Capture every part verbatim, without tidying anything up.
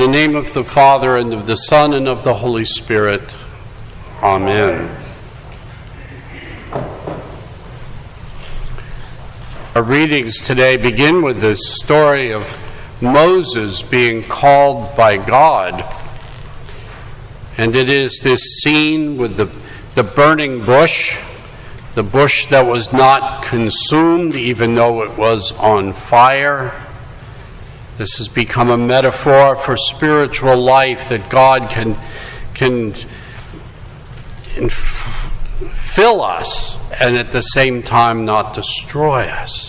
the name of the Father, and of the Son, and of the Holy Spirit. Amen. Our readings today begin with the story of Moses being called by God. And it is this scene with the, the burning bush, the bush that was not consumed even though it was on fire. This has become a metaphor for spiritual life, that God can, can inf- fill us and at the same time not destroy us.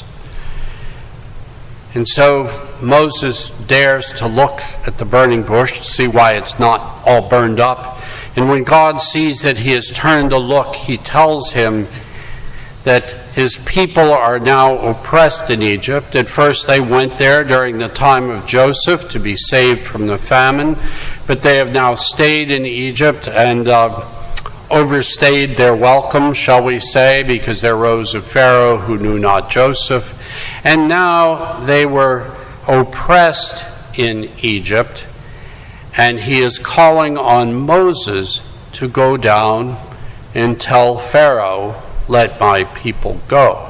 And so Moses dares to look at the burning bush to see why it's not all burned up. And when God sees that he has turned to look, he tells him that his people are now oppressed in Egypt. At first they went there during the time of Joseph to be saved from the famine, but they have now stayed in Egypt and uh, overstayed their welcome, shall we say, because there rose a Pharaoh who knew not Joseph. And now they were oppressed in Egypt, and he is calling on Moses to go down and tell Pharaoh, "Let my people go."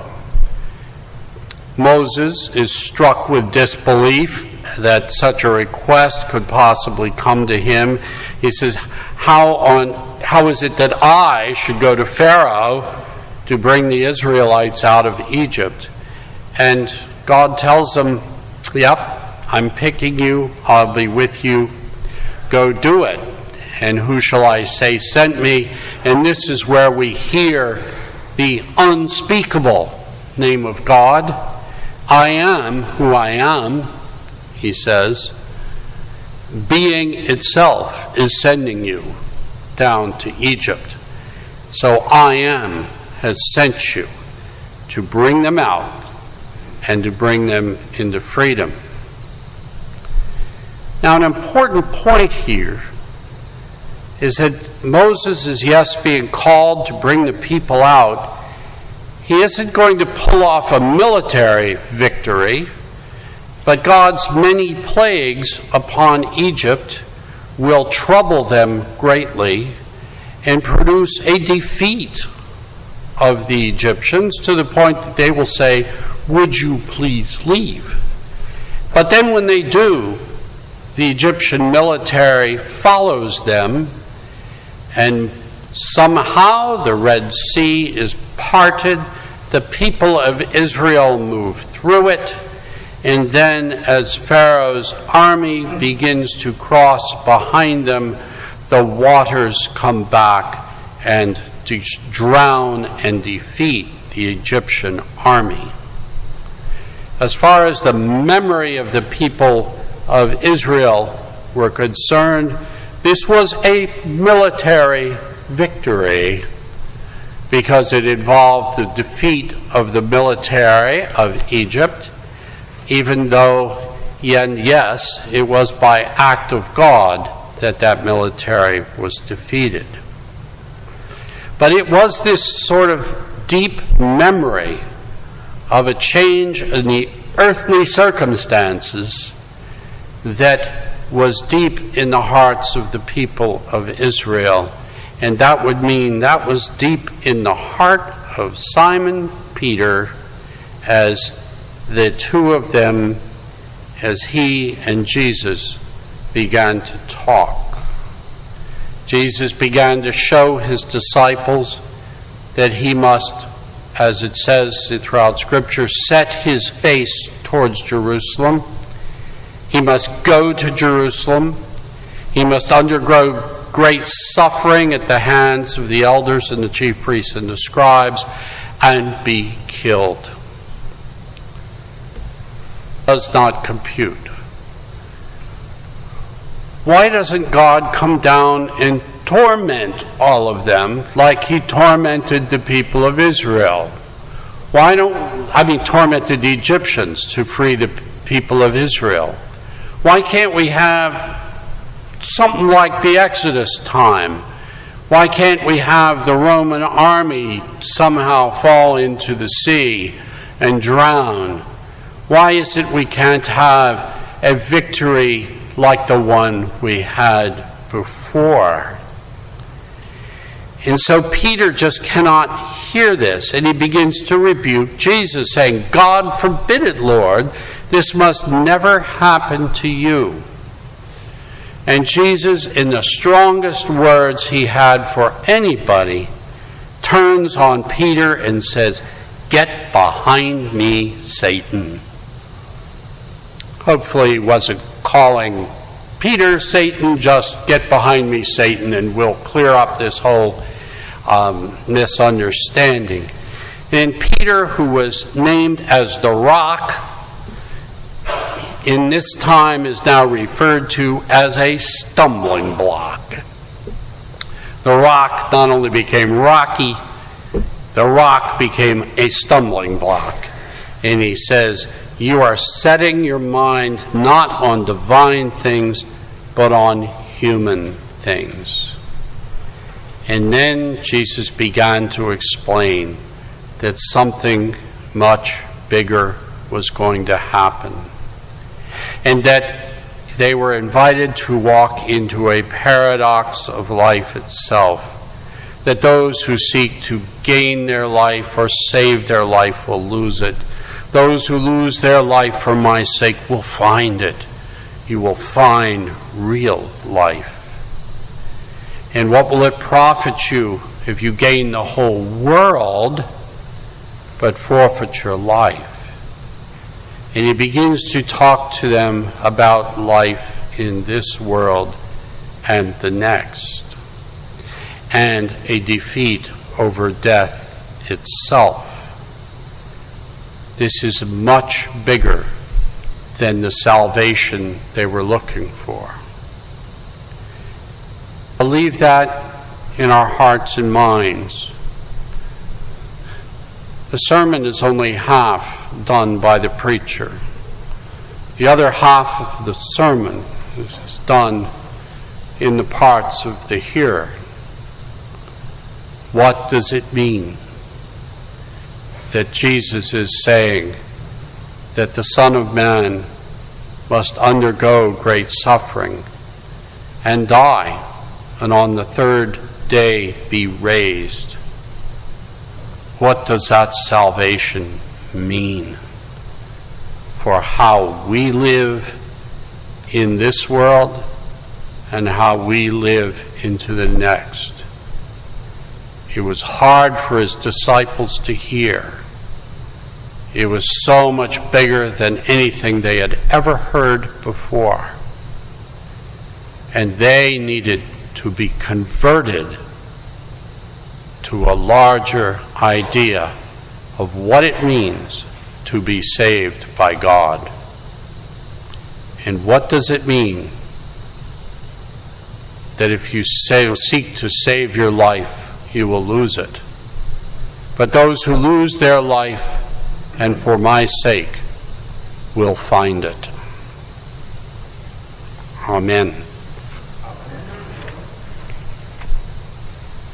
Moses is struck with disbelief that such a request could possibly come to him. He says, how on how is it that I should go to Pharaoh to bring the Israelites out of Egypt? And God tells him, yep, I'm picking you, I'll be with you, go do it. And who shall I say sent me? And this is where we hear the unspeakable name of God. I am who I am, he says. Being itself is sending you down to Egypt. So I am has sent you to bring them out and to bring them into freedom. Now, an important point here is that Moses is, yes, being called to bring the people out. He isn't going to pull off a military victory, but God's many plagues upon Egypt will trouble them greatly and produce a defeat of the Egyptians to the point that they will say, "Would you please leave?" But then when they do, the Egyptian military follows them, and somehow the Red Sea is parted, the people of Israel move through it, and then as Pharaoh's army begins to cross behind them, the waters come back and to drown and defeat the Egyptian army. As far as the memory of the people of Israel were concerned, this was a military victory because it involved the defeat of the military of Egypt, even though, and yes, it was by act of God that that military was defeated. But it was this sort of deep memory of a change in the earthly circumstances that was deep in the hearts of the people of Israel. And that would mean that was deep in the heart of Simon Peter, as the two of them, as he and Jesus began to talk. Jesus began to show his disciples that he must, as it says throughout Scripture, set his face towards Jerusalem. He must go to Jerusalem. He must undergo great suffering at the hands of the elders and the chief priests and the scribes and be killed. Does not compute. Why doesn't God come down and torment all of them like he tormented the people of Israel? Why don't, I mean, tormented the Egyptians to free the people of Israel? Why can't we have something like the Exodus time? Why can't we have the Roman army somehow fall into the sea and drown? Why is it we can't have a victory like the one we had before. And so Peter just cannot hear this, and he begins to rebuke Jesus, saying, God forbid it, Lord, this must never happen to you. And Jesus, in the strongest words he had for anybody, turns on Peter and says, get behind me, Satan. Hopefully he wasn't calling Peter Satan, just get behind me, Satan, and we'll clear up this whole um, misunderstanding. And Peter, who was named as the Rock, in this time is now referred to as a stumbling block. The rock not only became rocky, the rock became a stumbling block. And he says, you are setting your mind not on divine things, but on human things. And then Jesus began to explain that something much bigger was going to happen. And that they were invited to walk into a paradox of life itself. That those who seek to gain their life or save their life will lose it. Those who lose their life for my sake will find it. You will find real life. And what will it profit you if you gain the whole world but forfeit your life? And he begins to talk to them about life in this world and the next, and a defeat over death itself. This is much bigger than the salvation they were looking for. Believe that in our hearts and minds. The sermon is only half done by the preacher. The other half of the sermon is done in the parts of the hearer. What does it mean that Jesus is saying that the Son of Man must undergo great suffering and die, and on the third day be raised? What does that salvation mean for how we live in this world and how we live into the next? It was hard for his disciples to hear. It was so much bigger than anything they had ever heard before. And they needed to be converted to a larger idea of what it means to be saved by God. And what does it mean that if you say, seek to save your life, you will lose it? But those who lose their life, and for my sake, will find it. Amen.